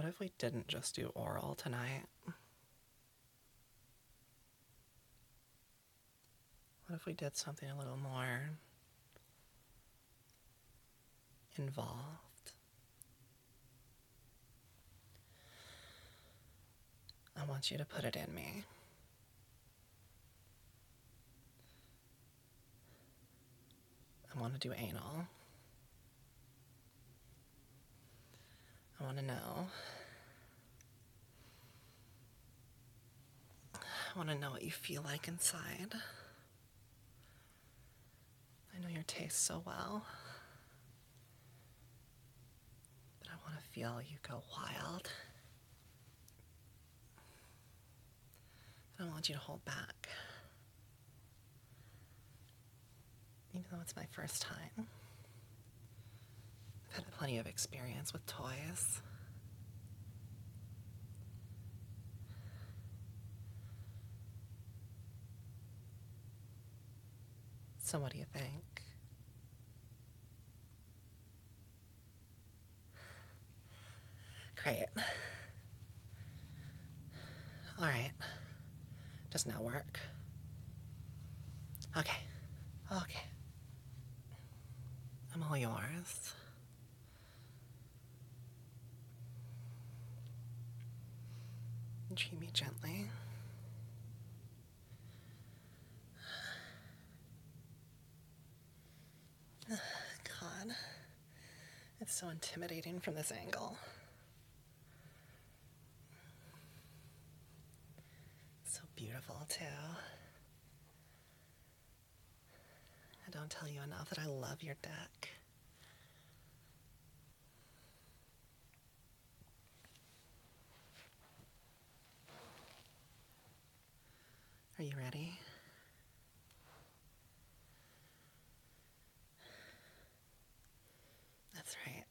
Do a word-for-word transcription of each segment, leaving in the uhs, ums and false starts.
What if we didn't just do oral tonight? What if we did something a little more involved? I want you to put it in me. I want to do anal. I want to know. I want to know what you feel like inside. I know your taste so well. But I want to feel you go wild. I don't want you to hold back. Even though it's my first time. I've had plenty of experience with toys. So what do you think? Great. All right. Does now work? Okay. Okay. I'm all yours. Treat me gently. God. It's so intimidating from this angle. So beautiful, too. I don't tell you enough that I love your deck. Are you ready? That's right.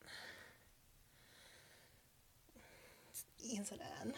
Just ease it in.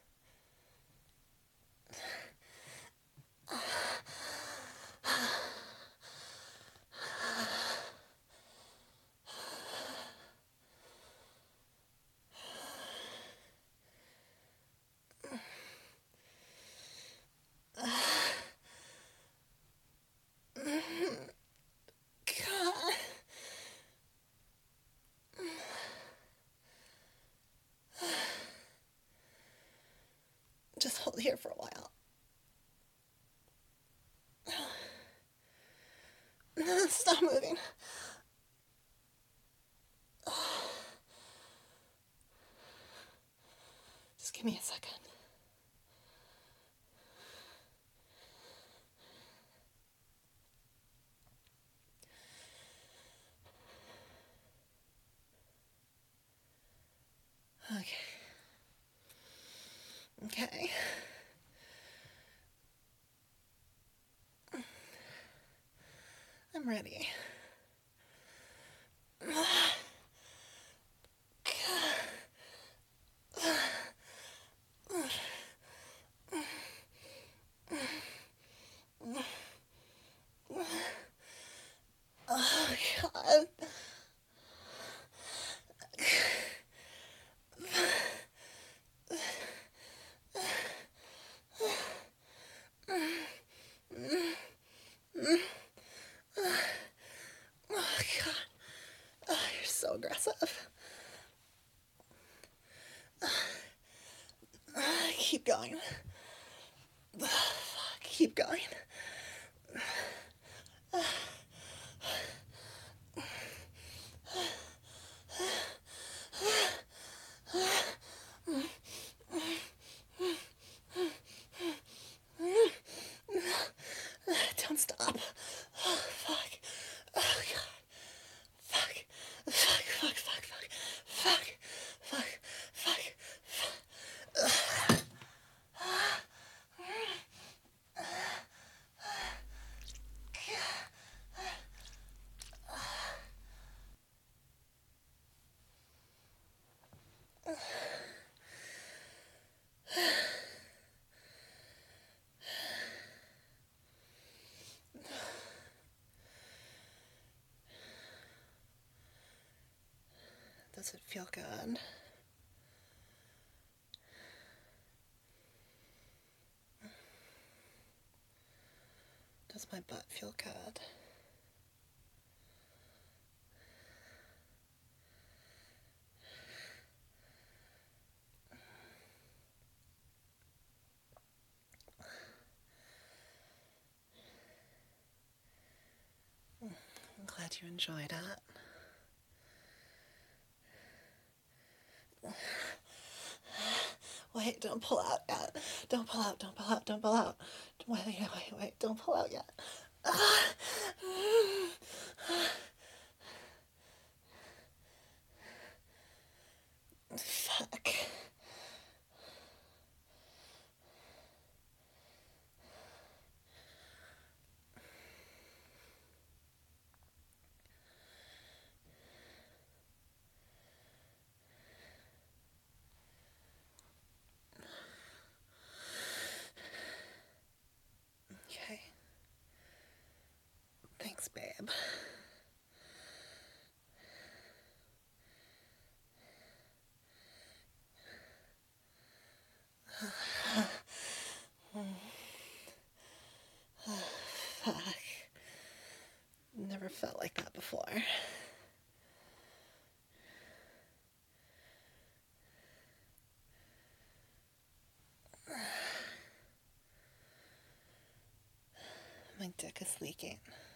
Just hold here for a while. Stop moving. Just give me a second. Okay. Okay. I'm ready. Oh, God. Oh, God. Oh, you're so aggressive. Keep going. Keep going. Don't stop. Oh, fuck. Oh, God. Fuck. Fuck, fuck, fuck, fuck. Fuck. Fuck. Fuck. Does it feel good? feel good. I'm glad you enjoyed it. Wait, don't pull out yet. Don't pull out, don't pull out, don't pull out. Wait, wait, wait, wait, don't pull out yet. Fuck. Okay. Thanks, babe. Fuck. Never felt like that before. My dick is leaking.